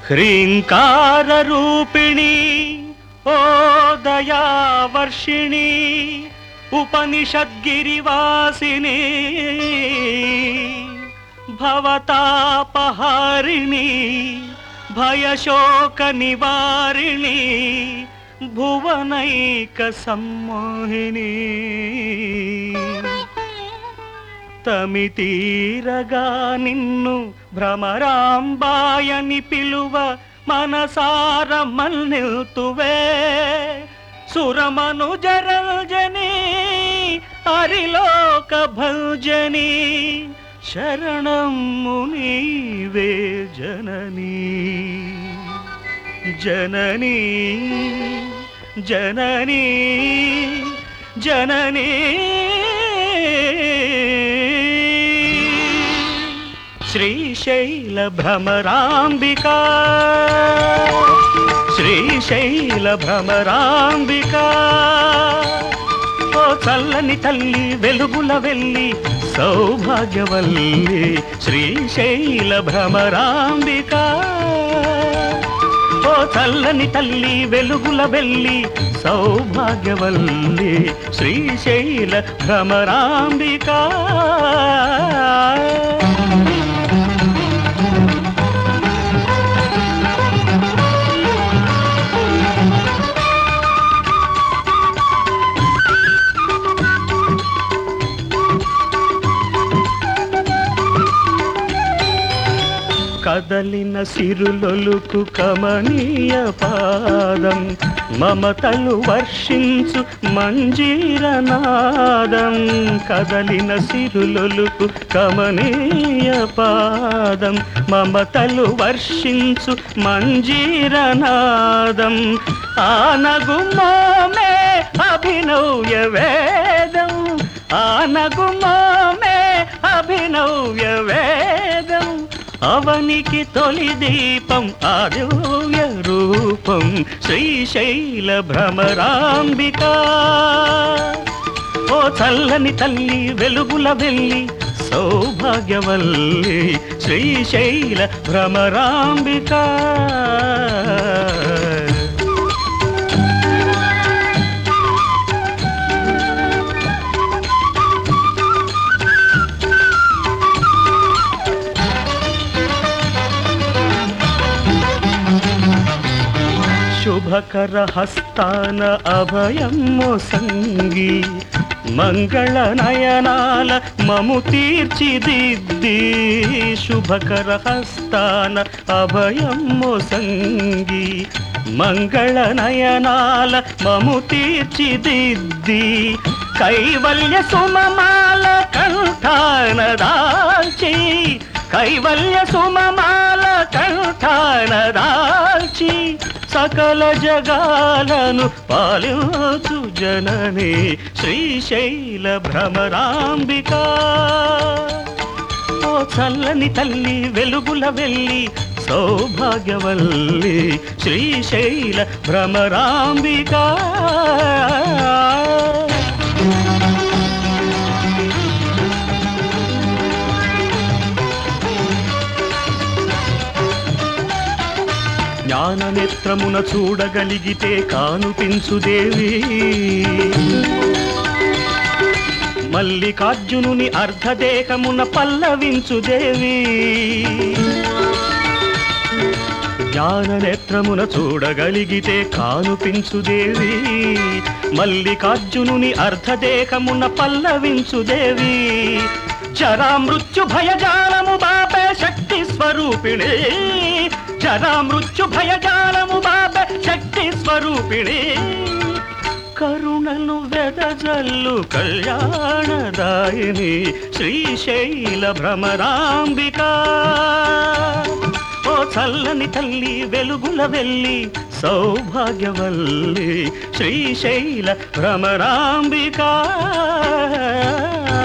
హ్రీంకార రూపిణి ఓ దయావర్షిణి ఉపనిషద్గిరివాసిని భవతాపహారిణి భయశోక నివారిణి భువనైక సమ్మోహిని తమితీరగా నిన్ను భ్రమరాంబాయని పిలువ మనసార మన్నిల్తువే సురమనుజరంజని హరిలోక భంజని శరణం మునీవే జననీ జననీ జననీ జననీ శ్రీశైల భ్రమరాంబికా శ్రీశైల భ్రమరాంబికా ఓ చల్లని తల్లి వెలుగుల వెళ్ళి సౌభాగ్యవల్లి శ్రీశైల భ్రమరాంబికా ఓ చల్లని తల్లి వెలుగుల వెళ్ళి సౌభాగ్యవల్లి శ్రీశైల భ్రమరాంబికా కదలిన సిరులొలుకు కమనీయ పాదం మమతలు వర్షించు మంజీరనాదం కదలిన సిరులొలుకు కమనీయ పాదం మమతలు వర్షించు మంజీరనాదం ఆనగుమోమే అభినవ్య వేదం ఆనగుమోమే అభినవ్య వేదం అవనికి తొలి దీపం ఆదివ్య రూపం శ్రీశైల భ్రమరాంబికా ఓ చల్లని తల్లి వెలుగుల వెళ్ళి సౌభాగ్యవల్లి శ్రీశైల భ్రమరాంబికా శుభకర హస్తాన అభయము సంగి మంగళ నయనాల మము తీర్చిదిద్ది శుభకర హస్తాన అభయము సంగి మంగళ నయనాల మము తీర్చిదిద్ది కైవల్య సుమమాల కంఠాన దాల్చి కైవల్య సుమమాల కంఠాన దాల్చి సకల జగాలను పాలించు జనని శ్రీశైల భ్రమరాంబికా ఓ చల్లని తల్లి వెలుగుల వెళ్ళి సౌభాగ్యవల్లి శ్రీశైల భ్రమరాంబికా జ్ఞాననేత్రమున చూడగలిగితే కానుపించుదేవి మల్లికార్జునుని అర్ధదేహమున పల్లవించుదేవి జ్ఞాననేత్రమున చూడగలిగితే కానుపించుదేవి మల్లికార్జునుని అర్ధదేహమున పల్లవించుదేవి జరా మృత్యు భయజాలము బాపే శక్తి స్వరూపిణి జరా మృత్యు భయజాలము బాపే శక్తి స్వరూపిణి కరుణను వెదజల్లు కళ్యాణదాయిని శ్రీశైల భ్రమరాంబికా ఓ చల్లని తల్లి వెలుగుల వెళ్ళి సౌభాగ్యవల్లి శ్రీశైల భ్రమరాంబికా